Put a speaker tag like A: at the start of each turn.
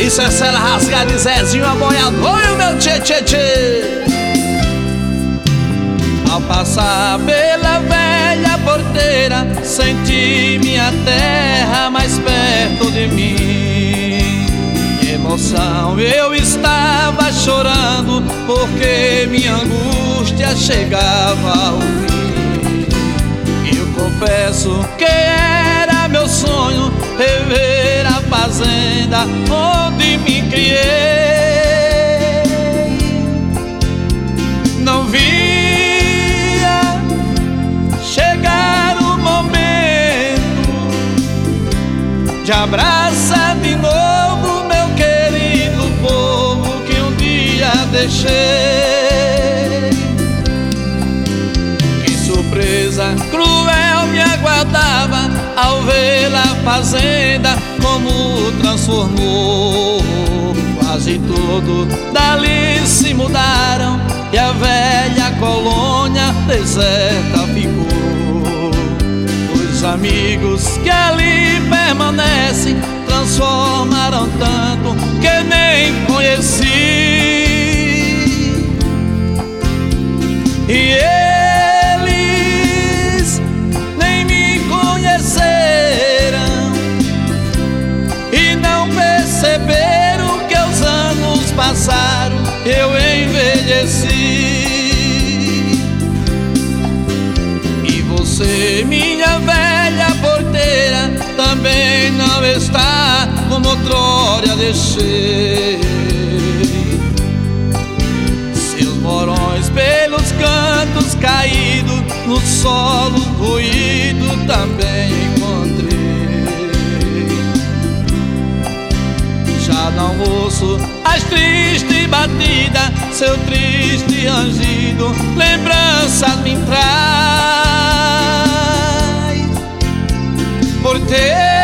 A: Isso é cela rasgada de Zezinho, a boiador e o meu tchê-tchê-tchê. Ao passar pela velha porteira, senti minha terra mais perto de mim. De emoção eu estava chorando, porque minha angústia chegava ao fim. E eu confesso que era meu sonho rever a fazenda onde me criei. Não via chegar o momento de abraçar de novo meu querido povo que um dia deixei. Que surpresa cruel me aguardava ao ver a fazenda como transformou. Quase tudo dali se mudaram e a velha colônia deserta ficou. Os amigos que ali permanecem transformaram tanto que nem conheci. E eles nem me conheceram e não perceberam que os anos passaram, eu envelheci. E você, minha velha porteira, também não está como outrora deixei. Seus morões pelos cantos caídos, no solo ruído também encontrei. Já não ouço as tristes batidas, seu triste rangido lembranças me traz. Por ter